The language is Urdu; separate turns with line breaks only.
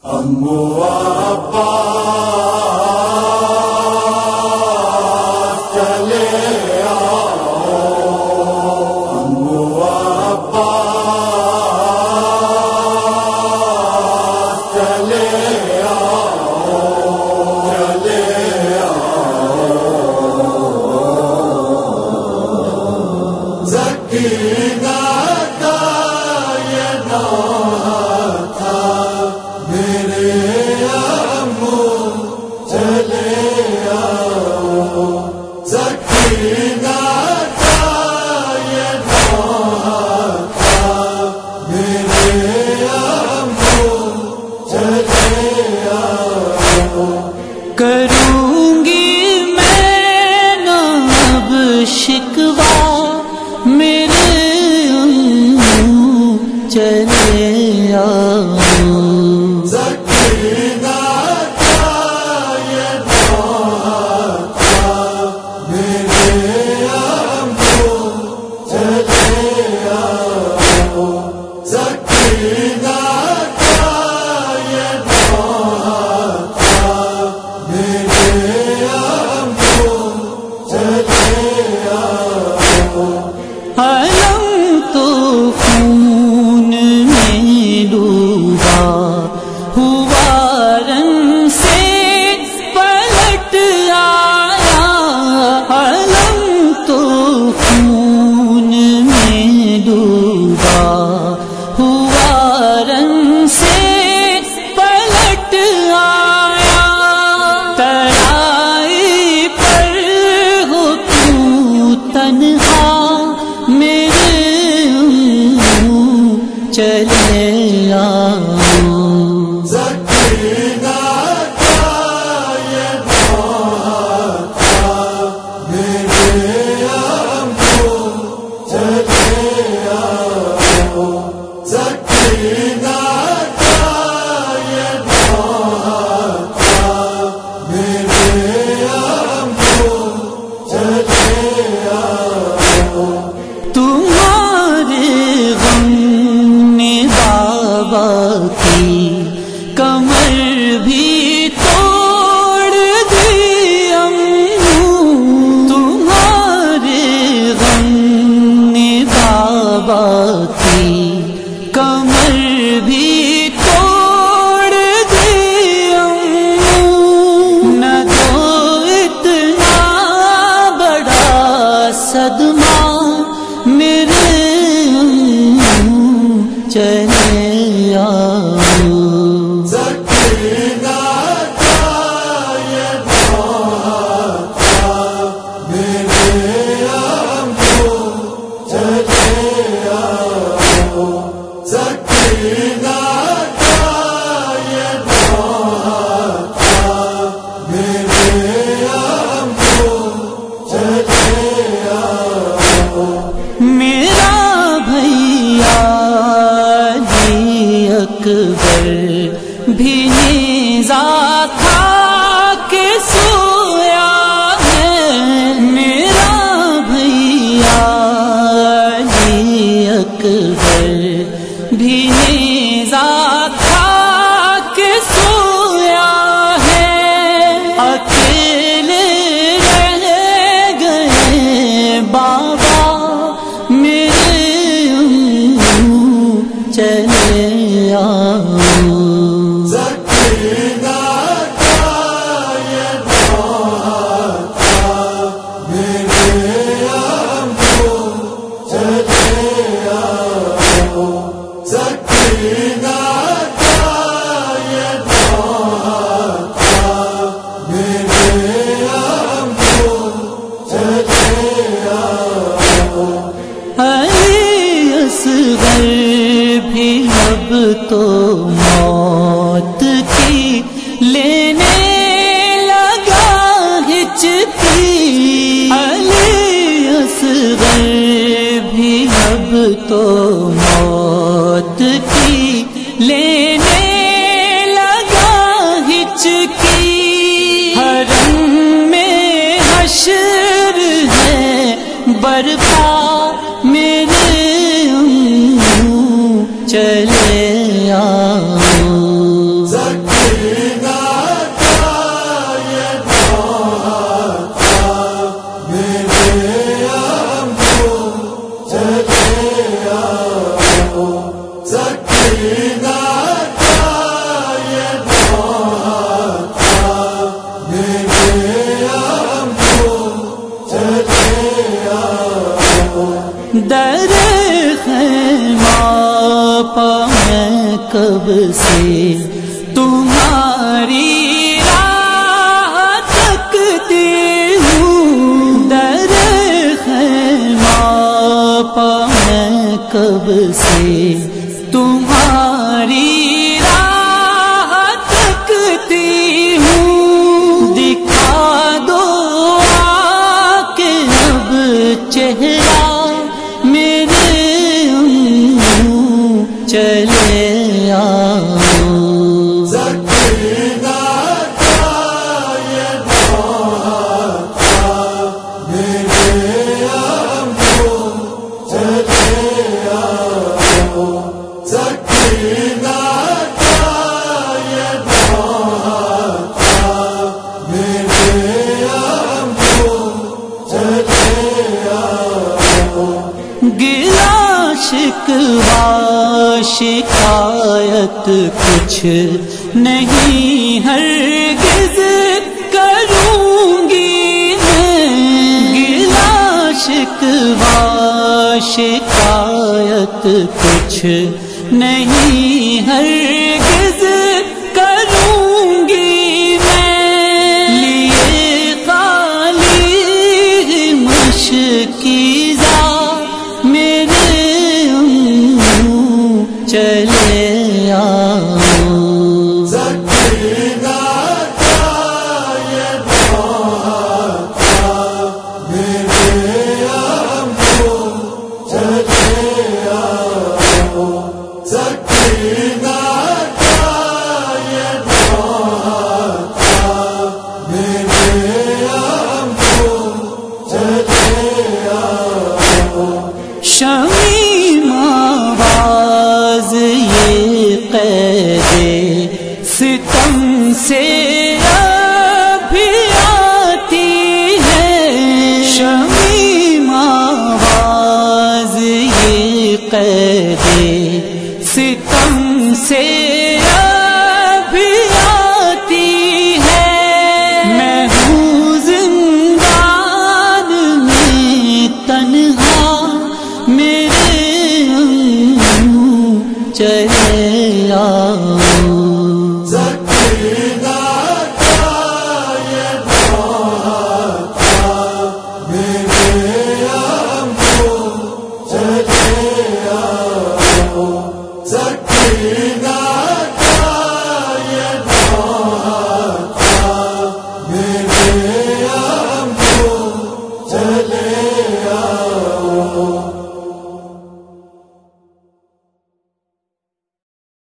امو عباس چلے آؤ، امو عباس چلے آؤ، چلے آؤ، سکینہ کا یہ نام تھا میرے امو چلے آؤ، سکینہ کا یہ نام تھا میرے امو چلے آؤ،
کروں گی میں نہ اب شکوہ میرے چلے آؤ،
سکینہ کا یہ نام تھا میرے امو چلے آؤ، سکینہ کا یہ نام تھا میرے امو چلے آؤ،
علم تو خون میں ڈوبا ہوا رنگ سے پلٹ آیا، علم تو خون میں ڈوبا ہوا رنگ سے پلٹ آیا، ترائی پر ہو تو تنہا میرے چلے آؤ،
سکینہ کا یہ نام تھا میرے امو چلے آؤ، سکینہ کا یہ نام تھا میرے امو چلے آؤ،
تمہارے غم نے بابا کی کمر بھی توڑ دی امو، تمہارے غم نے بابا کی کمر بھی توڑ دی امو، نہ تو اتنا بڑا صدمہ میرے چلے آؤ،
سکینہ کا یہ نام تھا میرے امو چلے آؤ، سکینہ کا یہ نام تھا میرے امو چلے آؤ،
میرا بھیا علی اکبر بھی نیزہ کھا کے سویا ہے، میرا بھیا علی اکبر بھی نیزہ کھا کے سویا ہے، اکیلے رہ گئے بابا میرے چلے آؤ،
سکینہ کا یہ نام
کب سے تمہاری راہ تکتی ہوں، در خیمہ پا میں کب سے تمہاری راہ تکتی ہوں، دکھا دو آ کے اب چہرہ میرے چلے آؤ۔
سکینہ کا یہ بات میرے آنکھوں چلے آؤ، سکینہ کا یہ بات میرے آنکھوں چلے آؤ۔
گلا شکوا شکایت کچھ نہیں ہرگز کروں گی میں، گلا شکوا شکایت کچھ نہیں ہرگز کروں گی میں، لیے خالی مشکیزہ میرے چلے آؤ۔
سکینہ کا یہ بات میرے آنکھوں چلے آؤ، سکینہ کا یہ بات میرے آنکھوں چلے آؤ۔
شمیم آواز یہ قید ستم سے